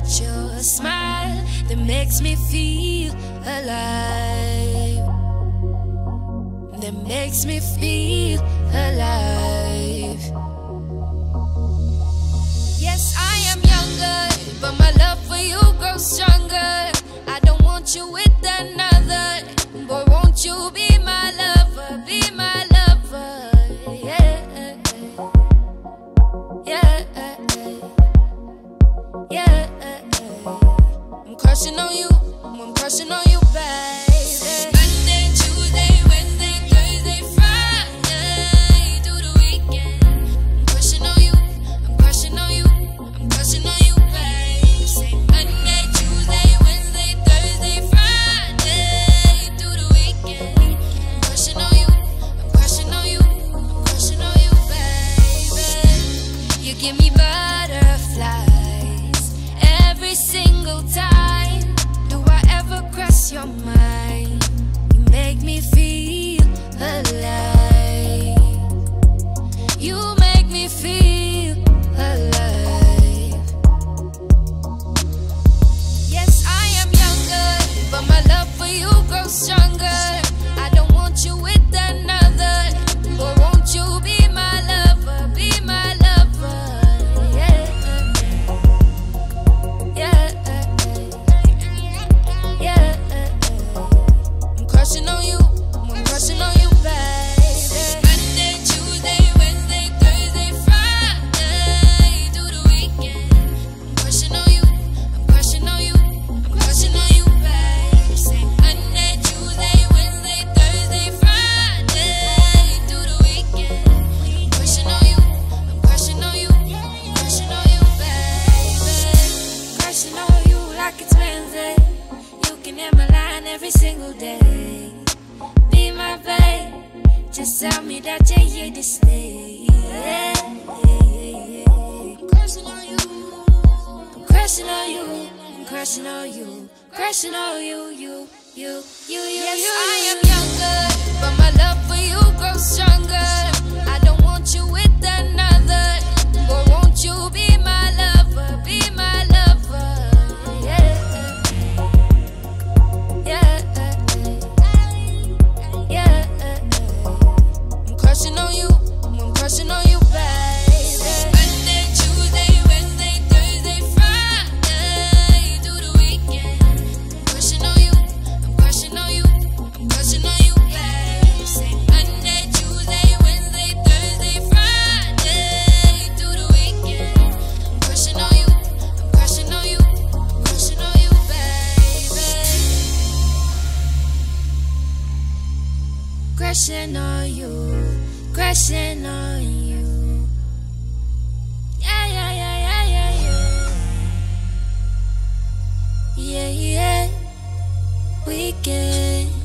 about your smile that makes me feel alive. That makes me feel alive. Yes, I am younger, but my love for you grows stronger. I don't want you with another, boy, won't you be my lover, be my lover, yeah, yeah, yeah. I'm crushing on you, I'm crushing on you, baby. Monday, Tuesday, Wednesday, Thursday, Friday, through the weekend. I'm crushing on you, I'm crushing on you, I'm crushing on you, baby. Say Monday, Tuesday, Wednesday, Thursday, Friday, through the weekend. I'm crushing on you, I'm crushing on you, I'm crushing on you, baby. You give me butterflies every single time. Do I ever cross your mind? You make me feel alive. You make me feel alive. Yes, I am younger, but my love for you grows stronger. I don't want you with another, but won't you be my lover, be my lover, yeah, yeah, yeah. I'm crushing on you, I'm crushing on you, baby. Monday, Tuesday, Wednesday, Thursday, Friday, through the weekend. I'm crushing on you, I'm crushing on you, I'm crushing on you, baby. Say Monday, Tuesday, Wednesday, Thursday, Friday, through the weekend. I'm crushing on you, I'm crushing on you, I'm crushing on you, baby. Crushing on you like it's Wednesday. You can hear my line every single day. Be my babe, just tell me that you're here to stay. Yeah, I'm crushing on you, I'm crushing on you, I'm crushing on you, crushing on you, you. Yes, I am younger, but my love for you grows stronger. I don't want you with another, but won't you be my lover, be my lover, yeah, yeah, yeah. I'm crushing on you, I'm crushing on you, baby. Monday, Tuesday, Wednesday, Thursday, Friday, through the weekend. I'm crushing on you, I'm crushing on you, I'm crushing on you, baby. Say Monday, Tuesday, Wednesday, Thursday, Friday, through the weekend. I'm crushing on you, I'm crushing on you, I'm crushing on you, baby. Crushing on you, crushing on you. Yeah, yeah, yeah, yeah, yeah, yeah. Yeah, yeah. Weekend.